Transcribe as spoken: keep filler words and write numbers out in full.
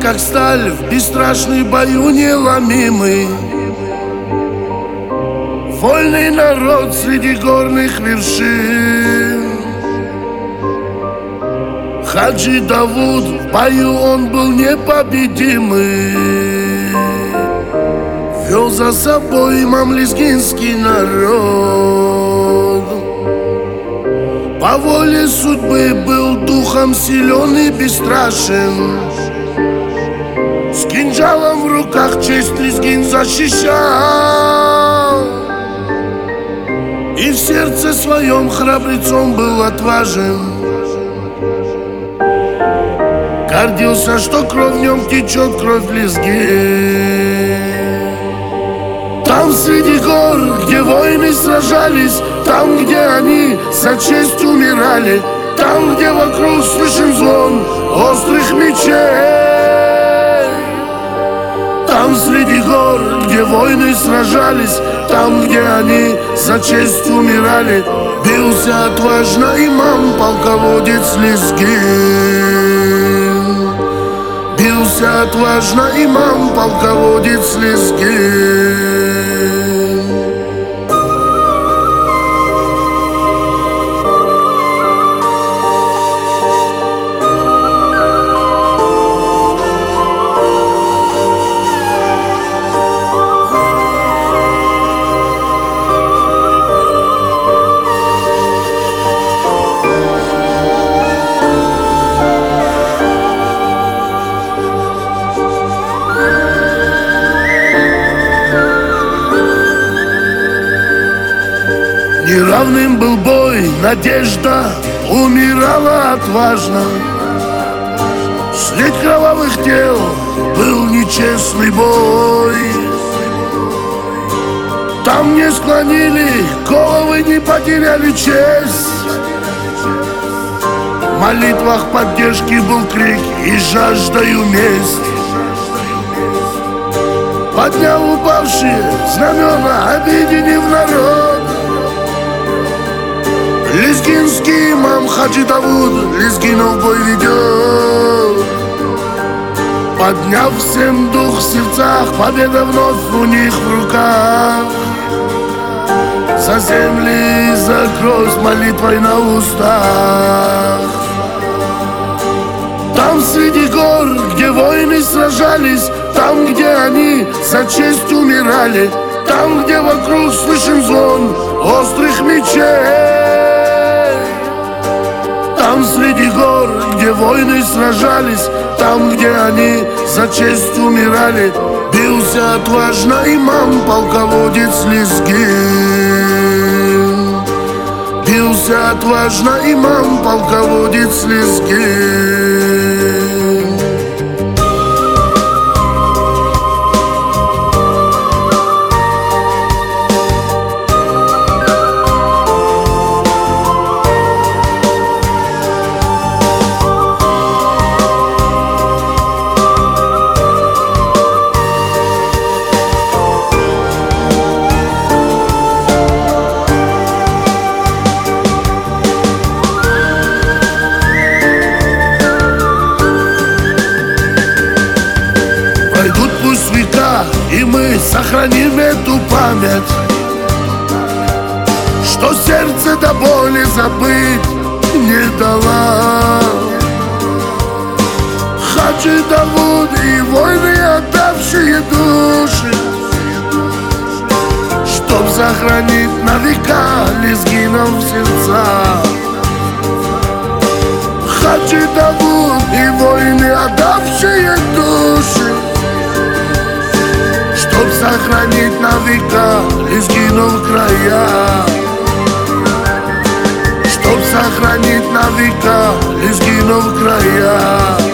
как сталь, в бесстрашный бою неломимый. Вольный народ среди горных вершин. Хаджи Давуд, в бою он был непобедимый. Вел за собой имам лезгинский народ. По воле судьбы был духом силен и бесстрашен. С кинжалом в руках честь Лезгин защищал. И в сердце своем храбрецом был отважен. Гордился, что кровь в нем течет, кровь Лезгин. Там среди гор, где воины сражались, там, где они за честь умирали, там, где вокруг слышен звон острых мечей. Там среди гор, где воины сражались, там, где они за честь умирали, бился отважно имам, полководец Лезгин. Бился отважно имам, полководец Лезгин. Неравным был бой, надежда умирала отважно. Средь кровавых тел был нечестный бой. Там не склонили головы, не потеряли честь. В молитвах поддержки был крик и жаждою месть. Подняв упавшие знамена, объединив народ, лезгинский имам Хаджи Давуд лезгинов бой ведет. Подняв всем дух в сердцах, победа вновь у них в руках. За земли и за кровь с молитвой на устах. Там среди гор, где воины сражались, там, где они за честь умирали, там, где вокруг слышен звон острых мечей. Там среди гор, где воины сражались, там, где они за честь умирали, бился отважно имам, полководец Лезгин. Бился отважно имам, полководец Лезгин. И мы сохраним эту память, что сердце до боли забыть не дала. Хаджи Давуд и воины, отдавшие души, чтоб сохранить на века лезгинов в сердцах. Хаджи Давуд и воины, отдавшие души, чтоб сохранить на века лезгинов края. Чтоб сохранить на века лезгинов края.